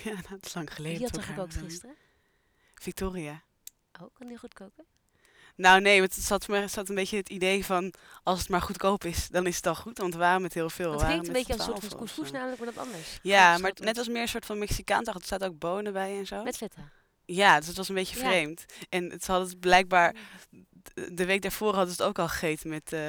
Ja, nou, dat is lang geleden. Wie had toen er we gekookt daar- gisteren? Victoria. Oh, kan die goed koken? Nou nee, want het zat een beetje het idee van... als het maar goedkoop is, dan is het al goed. Want we waren met heel veel. Het We waren klinkt een met beetje z'n als een soort 12 van of couscous zo. namelijk, maar dat anders. Ja, Goed maar geschoten. net als meer een soort van Mexicaans. Er staat ook bonen bij en zo. Met feta. Ja, dus het was een beetje Ja. vreemd. En het hadden het blijkbaar... De week daarvoor hadden ze het ook al gegeten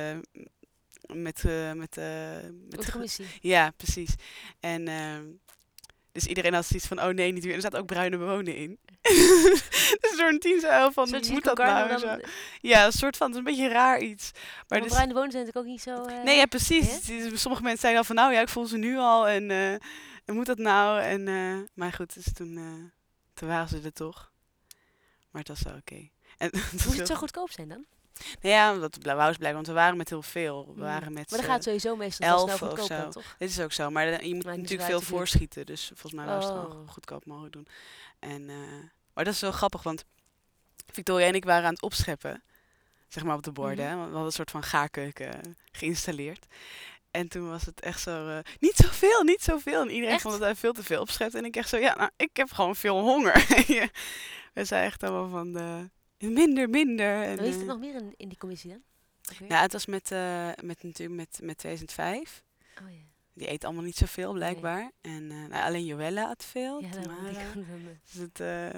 met Met de commissie. ja, precies. En dus iedereen had zoiets van, oh nee, niet weer. Er zaten ook bruine bonen in. Dus door een team zo van, Soort moet dat nou? En zo. dan... Ja, een soort van, het is een beetje een raar iets. Maar Maar dus, bruine bonen zijn natuurlijk ook niet zo... nee, ja, precies. hè? Sommige mensen zeiden al van, nou ja, ik voel ze nu al. En moet dat nou? En, maar goed, dus toen waren ze er toch. Maar het was wel oké. En het was Moest heel het zo goedkoop zijn dan? Nou ja, dat wou eens blijken, want we waren met heel veel. We Hmm. waren met Maar dan gaat het sowieso meestal wel snel 11 of goedkoop zo. dan, toch? Dit is ook zo, maar je moet Maakt niet natuurlijk zo veel uit de buurt. voorschieten. Dus volgens mij was het wel Oh. goedkoop mogelijk doen. En, maar dat is wel grappig, want Victoria en ik waren aan het opscheppen. Zeg maar op de borden. Mhm. Hè, want we hadden een soort van gaarkeuken geïnstalleerd. En toen was het echt zo, niet zoveel, niet zoveel. En iedereen Echt? vond dat hij veel te veel opschepte. En ik echt zo, ja, nou, ik heb gewoon veel honger. We zijn echt allemaal van, minder. En, Wie is er nog meer in die commissie dan? Oké. ja, het was natuurlijk met 2005. Oh ja. Die eet allemaal niet zoveel, blijkbaar. En nou, alleen Joelle at veel. Ja, dat Tamara. moet ik gaan. Dus het,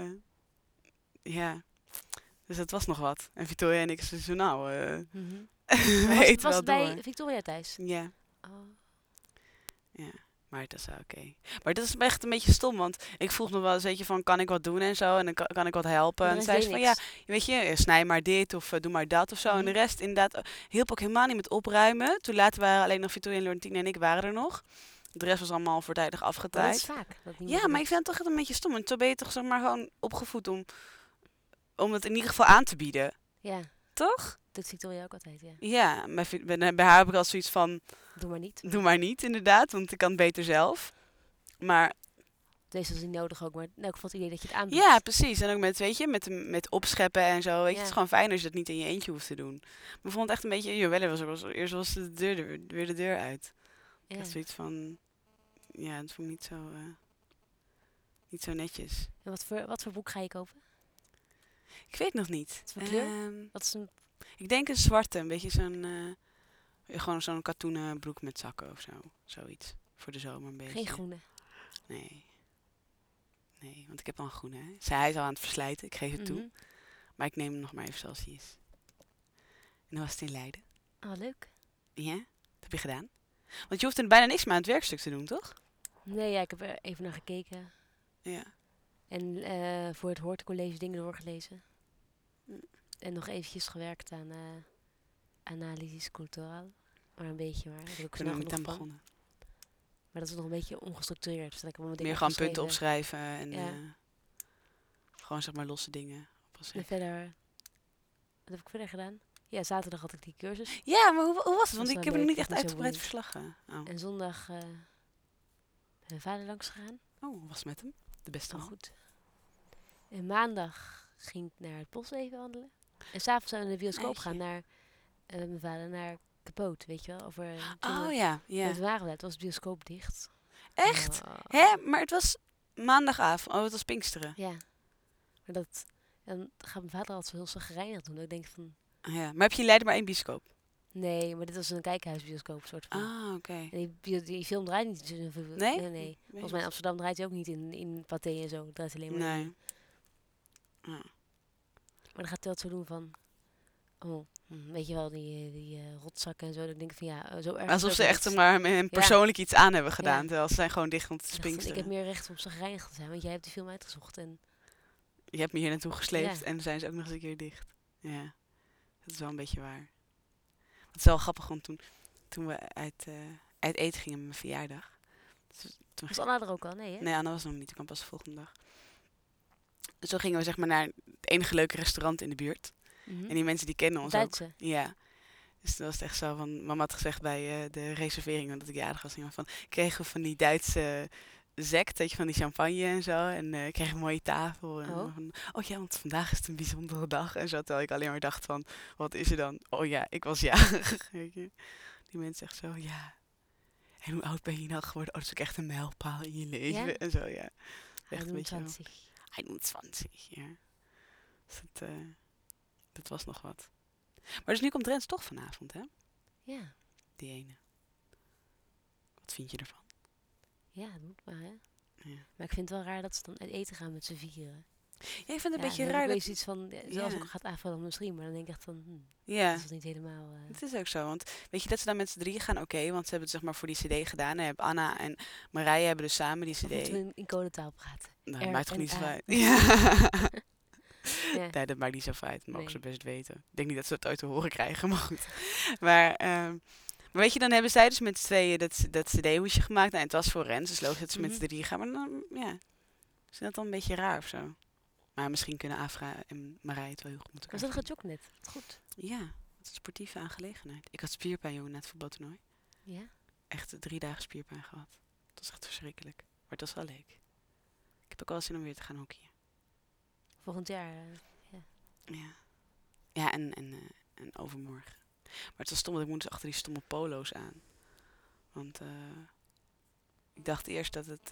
ja. Dus het was nog wat. En Victoria en ik zo, nou, Mhm. we Maar eten was wel het bij door. Victoria thuis? Ja, Oh. ja. Maar het is wel oké. Maar dat is echt een beetje stom, want ik vroeg nog wel eens, weet je, van kan ik wat doen en zo. En dan kan ik wat helpen. Maar En de dan zei rest ze deed van, ja, niks. weet je, snij maar dit of doe maar dat of zo. En Mhm. de rest inderdaad hielp ook helemaal niet met opruimen. Toen later waren alleen nog Victoria en Laurentine en ik waren er nog. De rest was allemaal voortijdig Maar dat afgetaaid. is vaak. Dat niemand Ja, het maar ik vind het toch echt een beetje stom. Want toen ben je toch zeg maar gewoon opgevoed om het in ieder geval aan te bieden. doet. Ja, Toch? doet Victoria ook altijd, ja. Ja, bij haar heb ik al zoiets van, Doe maar niet. doe maar niet inderdaad, want ik kan het beter zelf. Maar Deze is niet nodig ook, maar in elk geval het idee dat je het aanbiedt. ja, precies. En ook met, weet je, met opscheppen en zo. Weet je, Ja. het is gewoon fijn als je dat niet in je eentje hoeft te doen. Maar ik vond het echt een beetje, Joelle eerst was weer de deur uit. Ja. Echt zoiets van, ja, dat vond ik niet zo netjes. En wat voor boek ga je kopen? Ik weet nog niet. Wat voor kleur? Ehm, Wat is een... Ik denk een zwarte, een beetje gewoon zo'n katoenen broek met zakken of zo. Zoiets. Voor de zomer een beetje. Geen groene. Nee, want ik heb al een groene. Hè. Hij is al aan het verslijten, ik geef het toe. Mhm. Maar ik neem hem nog maar even zoals hij is. En dan was het in Leiden. Oh, leuk. Ja, dat heb je gedaan. Want je hoeft er bijna niks meer aan het werkstuk te doen, toch? Nee, ja, ik heb er even naar gekeken. Ja. En voor het hoortecollege dingen doorgelezen. Mm. En nog eventjes gewerkt aan analysis cultureel. Maar een beetje, maar daar heb ik Ik ben er snel niet aan genoeg van. begonnen. Maar dat is nog een beetje ongestructureerd. Dus dat ik heb wel wat Meer dingen gewoon punten opgeschreven. opschrijven en Ja. gewoon zeg maar losse dingen En opgeschreven. verder, wat heb ik verder gedaan? Ja, zaterdag had ik die cursus. Ja, maar hoe was het? Want Was ik wel heb er nog leuk, niet echt was niet zo uitgebreid boeiend. verslag. Oh. En zondag ben mijn vader langs gegaan. Oh, hoe was het met hem? De beste Al man. goed. En maandag ging ik naar het bos even wandelen. En s'avonds zijn we naar de bioscoop Jeetje. gaan naar mijn vader naar Capote, weet je wel? Over Oh ja, ja. Het waren we, het was de bioscoop dicht. Echt? Oh, Hè? Maar het was maandagavond. Oh, het was Pinksteren. ja. Maar dan gaat mijn vader altijd zo heel zagrijnig doen. Dat ik denk van, Ja. Maar heb je in Leiden maar één bioscoop? nee, maar dit was een kijkhuisbioscoop soort van. Ah, oké. En die film draait niet zo veel. Nee? Nee. Volgens mij in Amsterdam draait hij ook niet in Pathé en zo. Het draait alleen maar Nee. in. Ja. Maar dan gaat hij altijd zo doen van, weet je wel, die rotzakken en zo. Dat ik denk van, ja, zo erg. Alsof is ze het echt niet. maar hem persoonlijk iets aan hebben gedaan. Ja. Terwijl ze zijn gewoon dicht om te Ik dacht van, ik Pinksteren. heb meer recht om zagrijnig te zijn, want jij hebt die film uitgezocht. En Je hebt me hier naartoe gesleept Ja. en dan zijn ze ook nog eens een keer dicht. Ja, dat is wel een beetje waar. Het is wel grappig, want toen we uit eten gingen met mijn verjaardag. Toen was Anna er ook al? Nee, hè? Nee, Anna was nog niet. Die kwam pas de volgende dag. Dus toen gingen we zeg maar naar het enige leuke restaurant in de buurt. Mhm. En die mensen die kennen ons ook. Duitse. Ja. Dus dat was het echt zo van... Mama had gezegd bij de reservering, omdat ik jarig was, van, kregen we van die Duitse sect, weet je, van die champagne en zo. En kregen een mooie tafel. En Oh. van, oh ja, want vandaag is het een bijzondere dag. En zo, terwijl ik alleen maar dacht van, wat is er dan? Oh ja, ik was jarig. Weet je. Die mensen echt zo, ja. En hoe oud ben je nou geworden? Oh, dat is ook echt een mijlpaal in je leven. Ja? En zo, ja. Echt een beetje... 21. 21, ja. Dus dat was nog wat. Maar dus nu komt Drents toch vanavond, hè? Ja. Die ene. Wat vind je ervan? Ja, dat moet maar, hè. Ja. Maar ik vind het wel raar dat ze dan uit eten gaan met z'n vieren. Ja, ik vind het een beetje dan raar heb ik dat... opeens iets van, zoals ook al gaat aanvallen op de stream, maar dan denk ik echt van, Ja, dat is niet helemaal... het is ook zo. Want weet je dat ze dan met z'n drieën gaan? Oké, want ze hebben het zeg maar voor die cd gedaan. En Anna en Marije hebben dus samen die Of moeten cd. we in codetaal praten? Nou, dat maakt toch niet zo R&A. uit? Ja. Ja. Nee, dat maakt niet zo uit. Dat mogen ze Nee. best weten. Ik denk niet dat ze het ooit te horen krijgen, maar goed. Maar weet je, dan hebben zij dus met z'n tweeën dat cd-hoesje gemaakt. Nou, en het was voor Rens, dus logisch dat ze met z'n drieën gaan. Maar dan, ja, is dat dan een beetje raar of zo? Maar misschien kunnen Afra en Marije het wel heel goed met elkaar Was dat vinden. gejogd net? Goed. Ja, het is een sportieve aangelegenheid. Ik had spierpijn, jongen, na het voetbaltoernooi. Ja? Echt 3 dagen spierpijn gehad. Dat was echt verschrikkelijk. Maar het was wel leuk. Ik heb ook wel zin om weer te gaan hockeyen. Volgend jaar. Ja. Ja, en overmorgen. Maar het was stom, want ik moet dus achter die stomme polo's aan. Want ik dacht eerst dat het...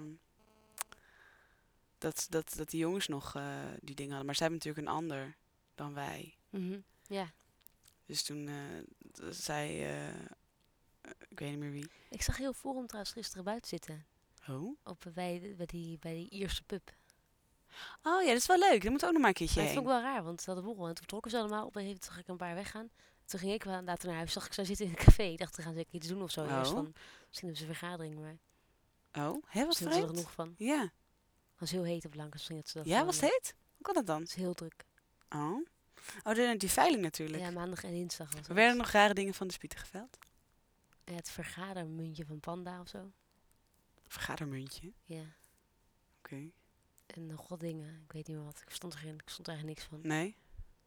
dat die jongens nog die dingen hadden. Maar zij hebben natuurlijk een ander dan wij. Ja. Dus toen zei... ik weet niet meer wie. Ik zag heel Forum trouwens gisteren buiten zitten. Oh? Bij die Ierse pub. Oh ja, dat is wel leuk. Dat moet ook nog maar een keertje Maar dat heen. vond ik wel raar, want ze hadden borrel. En toen vertrokken ze allemaal. Op een gegeven moment zag ik een paar weggaan. Toen ging ik wel later naar huis. Zag ik zo zitten in een café. Ik dacht, ze gaan zeker iets doen of zo. Oh. Eerst van, misschien hebben ze een vergadering, maar Oh, hè, wat misschien was er vreemd. genoeg van. Ja. Het was heel heet op Lankens. Misschien dat ze dat Ja, was het heet? Hoe kan dat dan? Het is heel druk. Oh. Oh, die veiling natuurlijk. Ja, maandag en dinsdag was Er het. werden nog rare dingen van de Spietenveld. Ja, het vergadermuntje van Panda of zo. Vergadermuntje. Ja. Oké. En nog wat dingen. Ik weet niet meer wat. Ik stond eigenlijk niks van. Nee?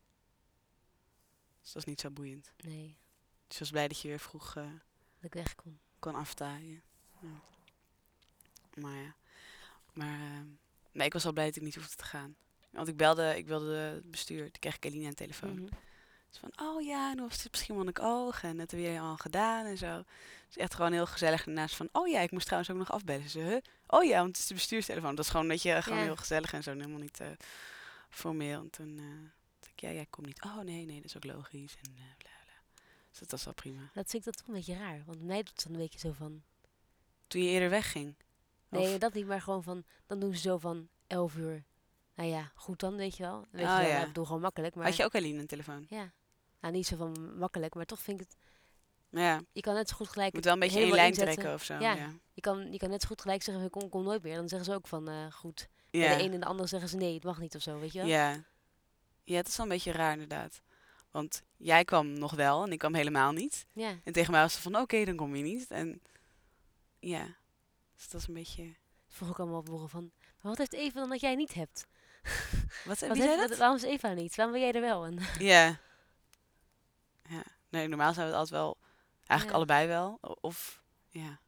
Dus dat is niet zo boeiend. Nee, Dus je was blij dat je weer vroeg dat ik weg kon. kon aftaaien. Ja. Maar ja. Maar nee, ik was wel blij dat ik niet hoefde te gaan. Want ik wilde het bestuur. Toen kreeg ik Eline aan de telefoon. Mhm. Dus van, oh ja, nu was het misschien wel een oog. En dat heb je al gedaan en zo. Dus echt gewoon heel gezellig. Daarnaast van, oh ja, ik moest trouwens ook nog afbellen. Ze, huh? Oh ja, want het is de bestuurstelefoon. Dat is gewoon, dat je gewoon Ja. heel gezellig en zo. En helemaal niet formeel. En toen dacht ik, ja, ik kom niet. Oh nee, dat is ook logisch. En bla bla. Dus dat was wel prima. Dat vind ik dat toch een beetje raar. Want mij doet het dan een beetje zo van... Toen je eerder wegging. Nee, Of- dat niet, maar gewoon van... Dan doen ze zo van 11 uur. Nou ja, goed dan, weet je wel. Weet Oh je wel, ja. ik bedoel gewoon makkelijk. Maar Had je ook Eline aan de telefoon? ja, nou niet zo van makkelijk. Maar toch vind ik het... Ja, Je kan net zo goed je gelijk moet wel een beetje één helemaal lijn inzetten. trekken of zo. Ja. Ja. Je kan net zo goed gelijk zeggen, kom nooit meer. Dan zeggen ze ook van, goed. Ja. Bij de een en de ander zeggen ze nee, het mag niet of zo, weet je wel. Ja. Ja, het is wel een beetje raar inderdaad. Want jij kwam nog wel en ik kwam helemaal niet. Ja. En tegen mij was ze van, oké, dan kom je niet. En ja, dus dat is een beetje... Vroeg ik allemaal op horen van... Maar wat heeft Eva dan dat jij niet hebt? Wat, Wat wie zei heeft, dat? waarom is Eva niet? Waarom ben jij er wel? En Ja. Ja. Nee, normaal zijn we het altijd wel... Eigenlijk Ja. allebei wel. Of, ja.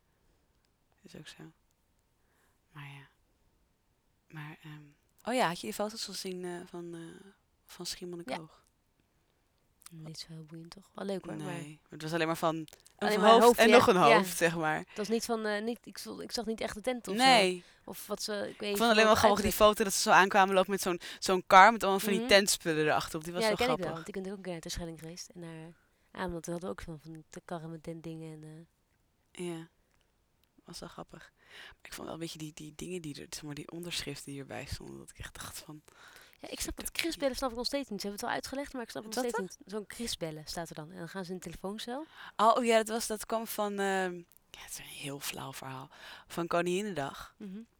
Is ook zo. Maar ja. Maar, oh ja, had je die foto's gezien van Schiermonnikoog? niet zo heel boeiend toch? Wel leuk hoor, Nee, maar... maar het was alleen maar van een Alleen maar hoofd hoofd, en ja. nog een Ja. hoofd, zeg maar. Het was niet van... ik zag niet echt de tent of zo. Nee, Of wat ze... Ik weet ik niet vond alleen wel grappig die foto dat ze zo aankwamen lopen met zo'n kar met allemaal van die Mhm. tentspullen erachterop. Die was Ja, wel dat ken ik grappig. wel. Want ik ben ook een keer naar Terschelling geweest. En naar Ameland. Toen hadden we ook van de karren met tentdingen. En, Ja, was wel grappig. Maar ik vond wel een beetje die dingen die er, zeg maar, die onderschriften die erbij stonden. Dat ik echt dacht van, ja, ik snap dat Chris-bellen snap ik nog steeds niet. Ze hebben het wel uitgelegd, maar ik snap het nog Wat steeds niet. Zo'n Chris-bellen staat er dan. En dan gaan ze in de telefooncel. oh ja, dat kwam van, ja, het is een heel flauw verhaal. Van Koninginnedag.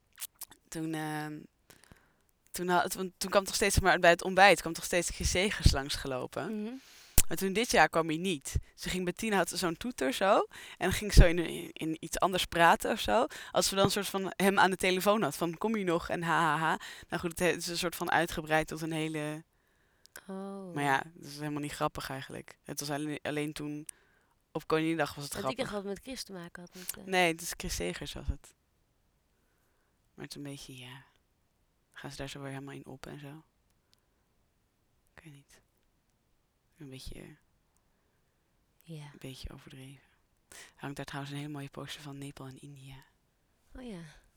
Toen kwam toch steeds, zeg maar, bij het ontbijt kwam toch steeds Chris Segers langsgelopen. Mhm. Maar toen dit jaar kwam hij niet. Ze ging Bettina had zo'n toeter zo. En dan ging ze zo in iets anders praten of zo. Als we dan een soort van hem aan de telefoon had. Van kom je nog en hahaha. Nou goed, het is een soort van uitgebreid tot een hele... Oh. Maar ja, dat is helemaal niet grappig eigenlijk. Het was alleen toen op Koninginnedag was het Dat ik grappig. echt wat met Chris te maken had. Met, Nee, het is Chris Segers was het. Maar het is een beetje, ja... Gaan ze daar zo weer helemaal in op en zo? Ik weet niet. Een Ja. beetje overdreven. Hangt daar trouwens een hele mooie poster van Nepal en India. Oh ja.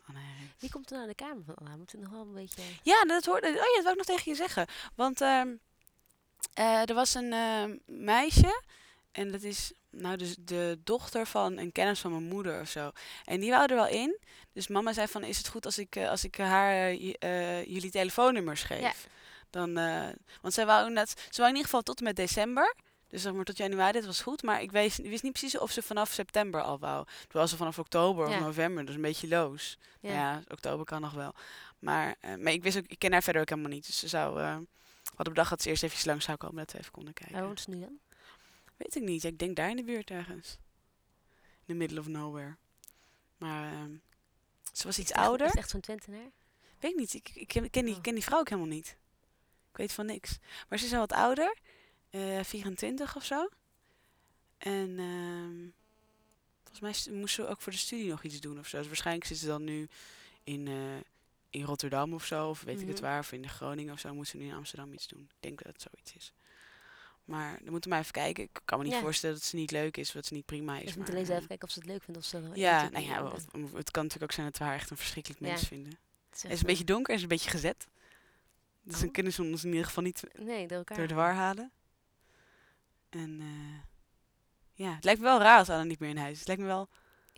Anna Herrings. Wie komt er nou in de kamer van Anna? Moet het nog wel een beetje... Ja, dat hoorde. Oh ja, dat wou ik nog tegen je zeggen. Want er was een meisje. En dat is nou dus de dochter van een kennis van mijn moeder of zo. En die wou er wel in. Dus mama zei van, is het goed als ik haar jullie telefoonnummers geef? Ja. Dan, want zij wou inderdaad, ze wou in ieder geval tot en met december. Dus zeg maar tot januari, dat was goed. Maar ik wist niet precies of ze vanaf september al wou. Terwijl ze vanaf oktober of Ja. november, dus een beetje loos. Ja. Nou ja, oktober kan nog wel. Maar ik wist ook, ik ken haar verder ook helemaal niet. Dus ze zou, hadden bedacht dat ze eerst even langs zou komen, dat we even konden kijken. Waar woont ze nu dan? Weet ik niet. Ik denk daar in de buurt ergens. In the middle of nowhere. Maar ze was iets ouder. Is het echt zo'n Twentenaar? Weet ik niet. Ik ken die vrouw ook helemaal niet. Ik weet van niks. Maar ze is al wat ouder. 24 of zo. En volgens mij moest ze ook voor de studie nog iets doen of zo. Dus waarschijnlijk zit ze dan nu in Rotterdam of zo. Of weet ik het waar. Of in Groningen of zo. Moet ze nu in Amsterdam iets doen. Ik denk dat het zoiets is. Maar dan moeten we maar even kijken. Ik kan me niet voorstellen dat ze niet leuk is. Of dat ze niet prima is. Dus we Maar, moeten alleen even kijken of ze het leuk vindt. Of ze dat ja, nou ja, het kan natuurlijk ook zijn dat we haar echt een verschrikkelijk mens vinden. Het is een beetje donker, het is een beetje gezet. Dus dan kunnen ze ons in ieder geval niet door de war halen. En ja, het lijkt me wel raar als Anna niet meer in huis is. Het lijkt me wel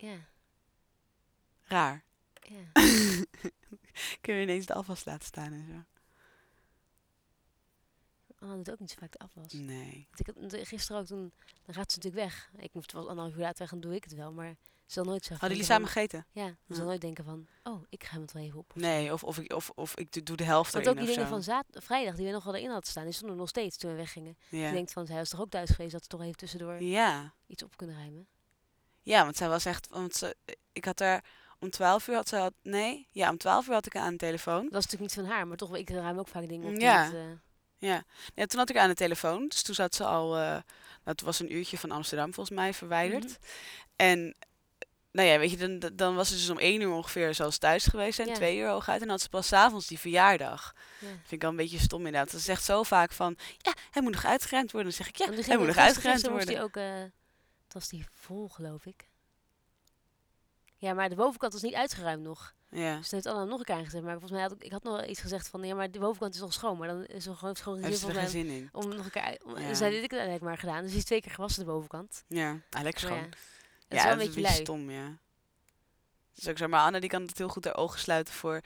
raar. Ja. Kunnen we ineens de afwas laten staan en zo. Anna doet ook niet zo vaak de afwas. Nee. Gisteren ook, dan gaat ze natuurlijk weg. Ik moest wel 1,5 uur later weg, dan doe ik het wel. Maar ze zal nooit zeggen... Hadden jullie samen gegeten? Ja, ze zal nooit denken van... Oh, ik ga het wel even op. Nee, of ik doe de helft want erin ook die of dingen zo. van vrijdag die we nog wel erin hadden staan... die stonden nog steeds toen we weggingen. Ja. Je denkt van, zij was toch ook thuis geweest... dat ze toch even tussendoor iets op kunnen ruimen. Ja, want zij was echt... ik had haar... Om 12 uur om 12 uur had ik haar aan de telefoon. Dat was natuurlijk niet van haar, maar toch, ik ruim ook vaak dingen op. Ja. Ja, toen had ik haar aan de telefoon. Dus toen zat ze al... het was een uurtje van Amsterdam volgens mij verwijderd. En... Nou ja, weet je, dan was ze dus om 1 uur ongeveer zoals thuis geweest zijn. 2 uur hooguit. En dan had ze pas 's avonds die verjaardag. Ja. Vind ik al een beetje stom inderdaad. Ze zegt zo vaak van... Ja, hij moet nog uitgeruimd worden. Dan zeg ik, ja, hij moet nog uitgeruimd worden. Die ook, het was die vol, geloof ik. Ja, maar de bovenkant was niet uitgeruimd nog. Ja. Dus toen heeft Anna nog een keer aangezet. Maar volgens mij ik had nog wel iets gezegd van... Ja, maar de bovenkant is nog schoon. Maar dan is er gewoon geen zin in. Om nog een keer... Dus hij dit ik eigenlijk maar gedaan. Dus hij is 2 keer gewassen de bovenkant. Ja, lekker schoon. Het is wel een beetje lui. Stom, ja. Dus ook zeg maar, Anna die kan het heel goed haar ogen sluiten voor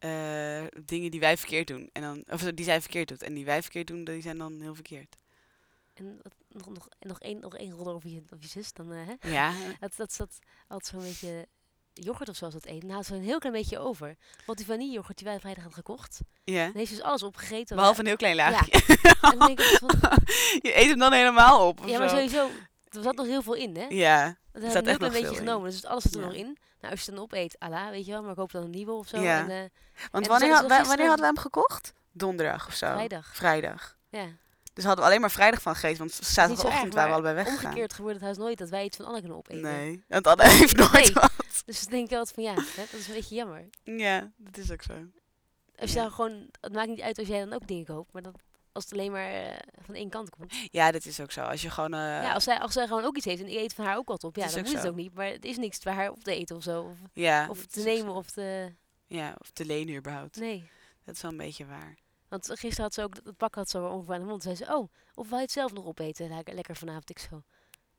dingen die wij verkeerd doen. En dan, of die zij verkeerd doet. En die wij verkeerd doen, die zijn dan heel verkeerd. En nog één rol over je zus. Dan, hè? Ja. dat zat altijd zo'n beetje yoghurt of zo als dat eten. Dan had ze een heel klein beetje over. Want die vanilleyoghurt die wij vrijdag hadden gekocht. Ja. Dan heeft ze dus alles opgegeten. Behalve een heel klein laagje. Ja. En dan denk ik van, je eet hem dan helemaal op. Ja, maar sowieso. Er zat nog heel veel in, hè? Ja. Dat hebben we een heel klein beetje genomen. Dus alles zit er nog in. Nou, als je het dan opeet, weet je wel. Maar ik hoop dan een nieuwe of zo. Ja. En, want wanneer hadden we hem gekocht? Donderdag of zo? Vrijdag. Ja. Dus hadden we alleen maar vrijdag van gegeten. Want zaterdagochtend waren we allebei weggegaan. Omgekeerd gebeurt het huis nooit dat wij iets van Anna kunnen opeten. Nee, want Anna heeft nooit wat. Dus dan denk ik altijd van dat is een beetje jammer. Ja, dat is ook zo. Als je dan gewoon, het maakt niet uit als jij dan ook dingen koopt. Maar als het alleen maar van één kant komt. Ja, dat is ook zo. Als je gewoon... als zij gewoon ook iets heeft en ik eet van haar ook wat op. Ja, dan moet het ook niet. Maar het is niks bij haar op te eten of zo. Of te nemen of te... Ja, of te lenen überhaupt. Nee. Dat is wel een beetje waar. Want gisteren had ze ook, het pak had ze ongeveer aan de mond. Zei ze, of wil je het zelf nog opeten? Lekker vanavond. Ik zo.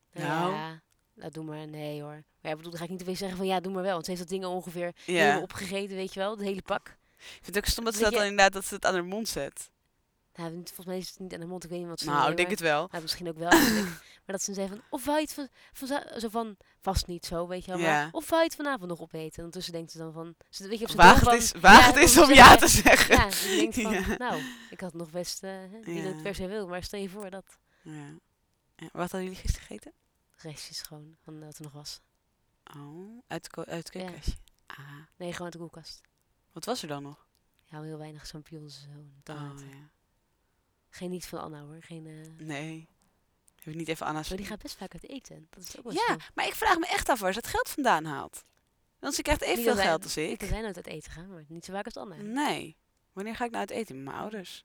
Ja, doe maar. Nee hoor. Maar bedoel, dan ga ik niet te veel zeggen van doe maar wel. Want ze heeft dat dingen ongeveer helemaal opgegeten, weet je wel. Het hele pak. Ik vind het ook stom dat ze dat dan inderdaad dat ze het aan haar mond zet. Nou, volgens mij is het niet aan de mond. Ik weet niet wat ze... Nou, ik denk het wel. Nou, misschien ook wel. Maar dat ze zei van... Of wou je het zo van... Vast niet zo, weet je wel. Maar, of wou je het vanavond nog opeten? En ondertussen denkt ze dan van... Weet je, waag het is om ja te zeggen. Ja, dus je denkt van... Nou, ik had nog best... niet dat het per se wil. Maar stel je voor dat... Ja. Wat hadden jullie gisteren gegeten? Restjes gewoon. Van wat er nog was. Oh, uit het keukenkastje? Ja. Nee, gewoon uit de koelkast. Wat was er dan nog? Ja, heel weinig champignons en zo. Ja. Geen niet van Anna hoor. Geen, Nee. Heb ik niet even Anna's... Maar die gaat best vaak uit eten. Dat is ook wel ja, maar ik vraag me echt af waar ze het geld vandaan haalt. Want ze krijgt evenveel geld als ik. Ik ben nooit uit eten gaan, maar niet zo vaak als Anna. Nee. Wanneer ga ik nou uit eten? Met mijn ouders.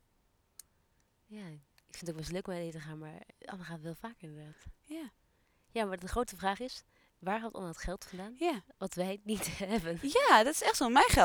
Ja, ik vind het ook best leuk om uit eten te gaan, maar Anna gaat wel vaker inderdaad. Ja. Ja, maar de grote vraag is... waar had Anna het geld vandaan? Ja. Wat wij niet hebben. Ja, dat is echt zo. Mijn geld